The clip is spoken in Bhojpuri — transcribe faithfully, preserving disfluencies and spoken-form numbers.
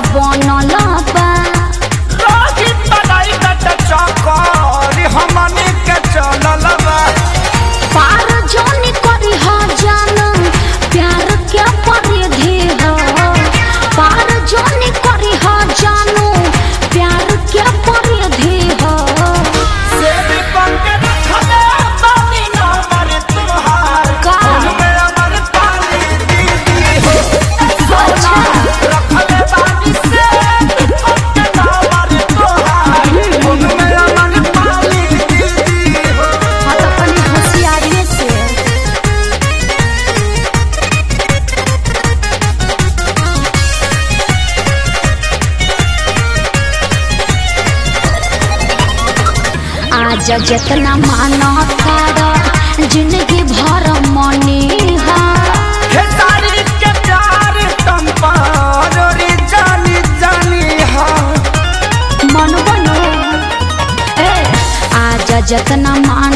बनल बा रोहित बनाई कट चकर हमनी के चलल बा पार जानी करी हा जान प्यार के परिधि हो पार जानी करी हा जानू प्यार के परिधि हो सेब पंके रखले बानी ना मर तुहार का? उनमें अमर पाली दीदी हो सोना रखले बानी सेब पंके ना मर तुहार उनमें अमर पाली दीदी हो हाँ तो अपनी होशियारी से आज जितना मानो तारा जिंदगी भर मनी हा हे सारी के प्यार तुम पारोरी जानी जानी हा मन बनो ए आज जितना मान